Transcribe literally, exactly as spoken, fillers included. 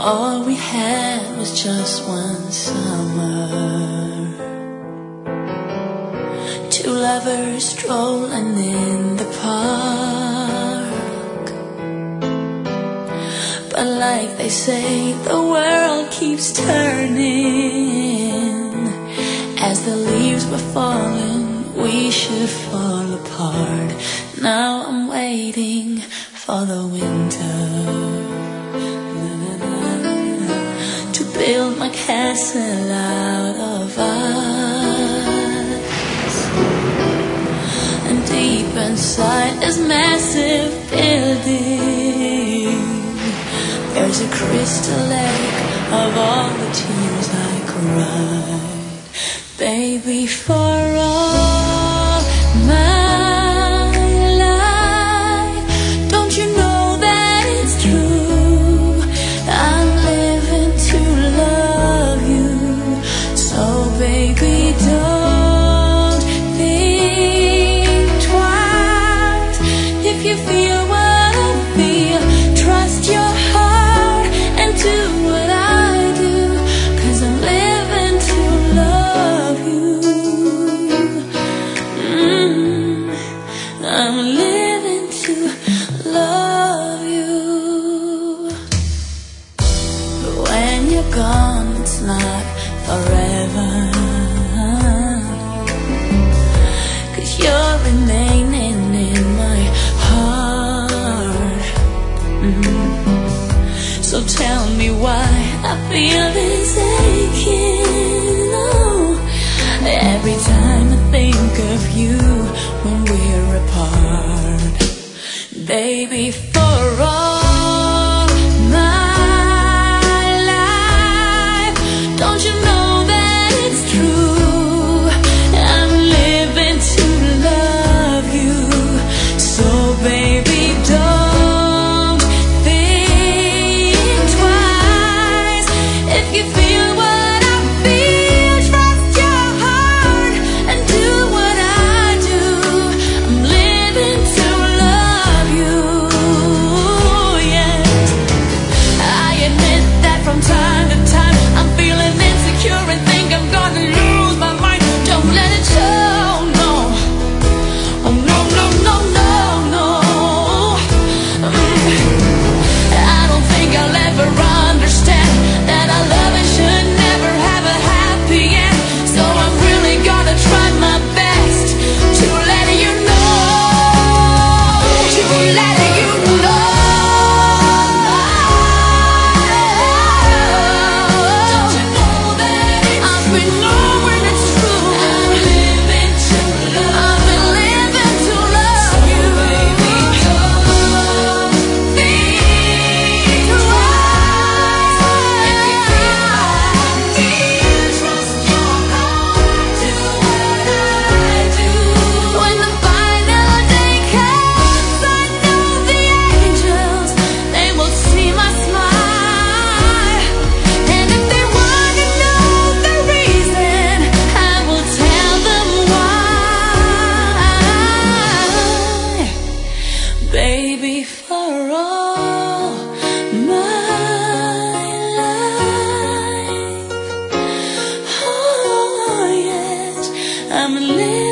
All we had was just one summer, two lovers strolling in the park. But like they say, the world keeps turning. As the leaves were falling, we should fall apart. Now I'm waiting for the winter to build my castle out of ice. And deep inside this massive building, there's a crystal lake of all the tears I cried. Baby, for all my life, don't you know that it's true? I'm living to love you. So baby, don't think twice. If you feel what I feel, trust your heart and do what I do, 'cause I'm living to love you. Mm, I'm living to love you. But when you're gone, it's not forever, 'cause you're remaining in my heart. Mm. So tell me why I feel this aching, oh, every time I think of you when we're apart. Baby, for all my life, don't you know that it's true? I'm living to love you. So baby, don't think twice. If you feel what I feel, trust your heart and do what I do. I'm living to love you. Yes, I admit that from time to time I'm feeling insecure and think I'm gonna lose my mind. Don't let it show, no. Oh no, no, no, no, no. Mm. I don't think I'll ever understand that our love should never have a happy end. So I'm really gonna try my best to let you know, to let you know. Don't you know that I've been knowing it's true? I'm living to love. I've been living to love you. Baby, don't think twice. If you feel what I feel, trust your heart, do what I do. When the final day comes, I know the angels, they will see my smile. And if they want to know the reason, I will tell them why. Baby, for all my life, oh yes, I'm living